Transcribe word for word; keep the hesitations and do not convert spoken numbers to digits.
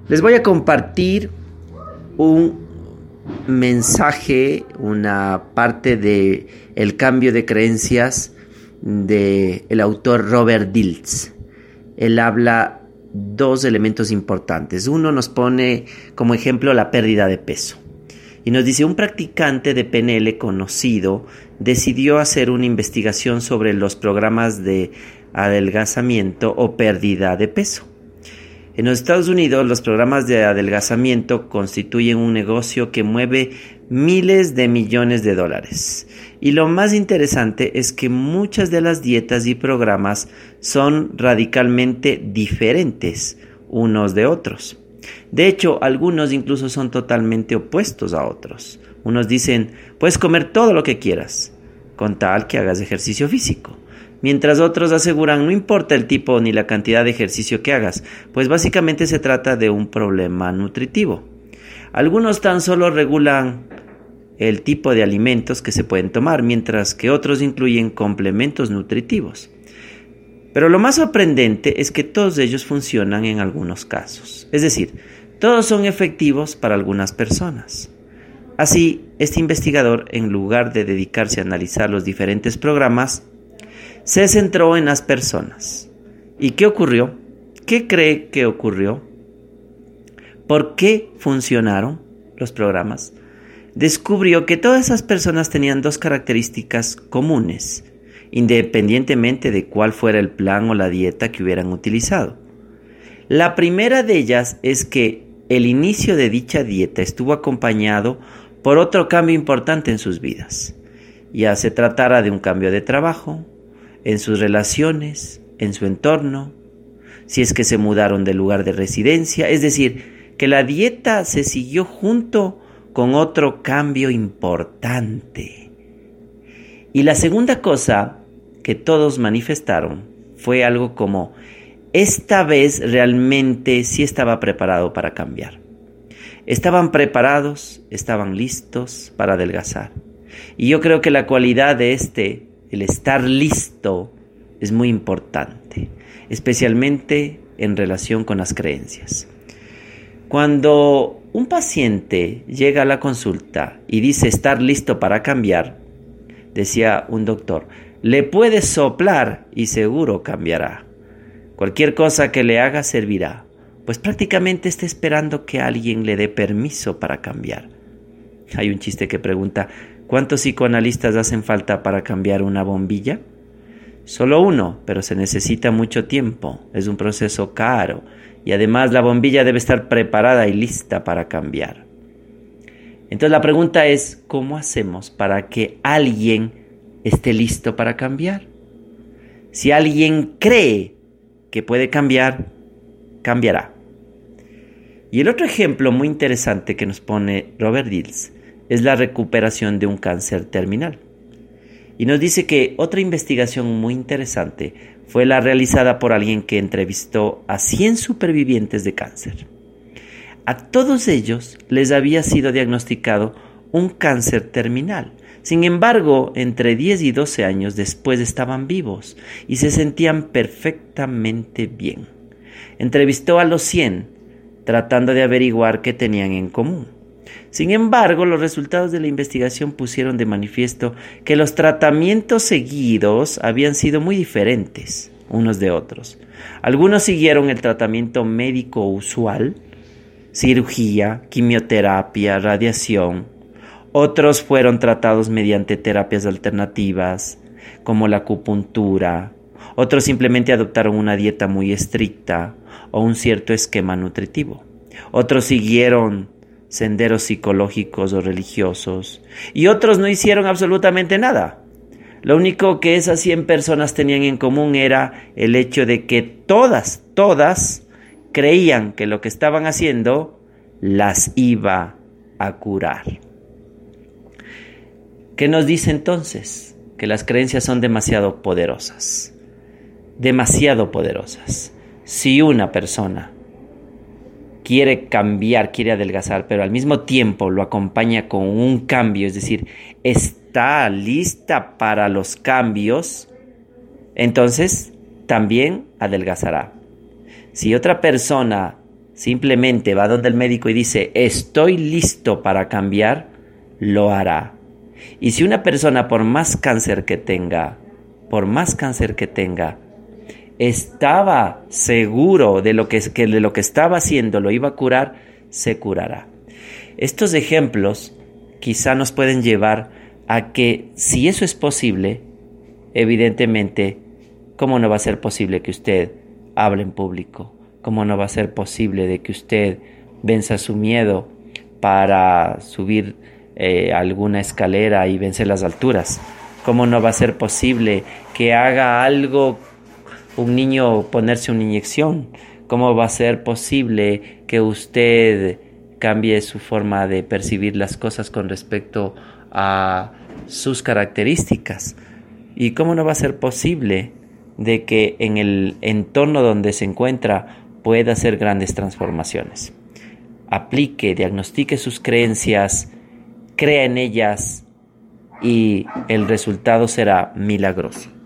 Les voy a compartir un mensaje, una parte de el cambio de creencias del autor Robert Dilts. Él habla dos elementos importantes. Uno nos pone como ejemplo la pérdida de peso. Y nos dice, un practicante de P N L conocido decidió hacer una investigación sobre los programas de adelgazamiento o pérdida de peso. En los Estados Unidos, los programas de adelgazamiento constituyen un negocio que mueve miles de millones de dólares. Y lo más interesante es que muchas de las dietas y programas son radicalmente diferentes unos de otros. De hecho, algunos incluso son totalmente opuestos a otros. Unos dicen, puedes comer todo lo que quieras, con tal que hagas ejercicio físico. Mientras otros aseguran, no importa el tipo ni la cantidad de ejercicio que hagas, pues básicamente se trata de un problema nutritivo. Algunos tan solo regulan el tipo de alimentos que se pueden tomar, mientras que otros incluyen complementos nutritivos. Pero lo más sorprendente es que todos ellos funcionan en algunos casos. Es decir, todos son efectivos para algunas personas. Así, este investigador, en lugar de dedicarse a analizar los diferentes programas, se centró en las personas. ¿Y qué ocurrió? ¿Qué cree que ocurrió? ¿Por qué funcionaron los programas? Descubrió que todas esas personas tenían dos características comunes, independientemente de cuál fuera el plan o la dieta que hubieran utilizado. La primera de ellas es que el inicio de dicha dieta estuvo acompañado por otro cambio importante en sus vidas, ya se tratara de un cambio de trabajo, en sus relaciones, en su entorno, si es que se mudaron de lugar de residencia, es decir, que la dieta se siguió junto con otro cambio importante. Y la segunda cosa que todos manifestaron fue algo como, esta vez realmente sí estaba preparado para cambiar. Estaban preparados, estaban listos para adelgazar. Y yo creo que la cualidad de este, el estar listo, es muy importante, especialmente en relación con las creencias. Cuando un paciente llega a la consulta y dice estar listo para cambiar, decía un doctor, le puedes soplar y seguro cambiará. Cualquier cosa que le haga servirá, pues prácticamente está esperando que alguien le dé permiso para cambiar. Hay un chiste que pregunta, ¿cuántos psicoanalistas hacen falta para cambiar una bombilla? Solo uno, pero se necesita mucho tiempo, es un proceso caro y además la bombilla debe estar preparada y lista para cambiar. Entonces la pregunta es, ¿cómo hacemos para que alguien esté listo para cambiar? Si alguien cree que puede cambiar, cambiará. Y el otro ejemplo muy interesante que nos pone Robert Dilts es la recuperación de un cáncer terminal. Y nos dice que otra investigación muy interesante fue la realizada por alguien que entrevistó a cien supervivientes de cáncer. A todos ellos les había sido diagnosticado un cáncer terminal. Sin embargo, entre diez y doce años después estaban vivos y se sentían perfectamente bien. Entrevistó a los cien, tratando de averiguar qué tenían en común. Sin embargo, los resultados de la investigación pusieron de manifiesto que los tratamientos seguidos habían sido muy diferentes unos de otros. Algunos siguieron el tratamiento médico usual, cirugía, quimioterapia, radiación. Otros fueron tratados mediante terapias alternativas, como la acupuntura. Otros simplemente adoptaron una dieta muy estricta o un cierto esquema nutritivo. Otros siguieron senderos psicológicos o religiosos, y otros no hicieron absolutamente nada. Lo único que esas cien personas tenían en común era el hecho de que todas, todas creían que lo que estaban haciendo las iba a curar. ¿Qué nos dice entonces? Que las creencias son demasiado poderosas, demasiado poderosas. Si una persona quiere cambiar, quiere adelgazar, pero al mismo tiempo lo acompaña con un cambio, es decir, está lista para los cambios, entonces también adelgazará. Si otra persona simplemente va donde el médico y dice, estoy listo para cambiar, lo hará. Y si una persona, por más cáncer que tenga, por más cáncer que tenga, estaba seguro de lo que, que de lo que estaba haciendo lo iba a curar, se curará. Estos ejemplos quizá nos pueden llevar a que, si eso es posible, evidentemente, ¿cómo no va a ser posible que usted hable en público? ¿Cómo no va a ser posible de que usted venza su miedo para subir eh, alguna escalera y vencer las alturas? ¿Cómo no va a ser posible que haga algo, un niño ponerse una inyección? ¿Cómo va a ser posible que usted cambie su forma de percibir las cosas con respecto a sus características? ¿Y cómo no va a ser posible de que en el entorno donde se encuentra pueda hacer grandes transformaciones? Aplique, diagnostique sus creencias, crea en ellas y el resultado será milagroso.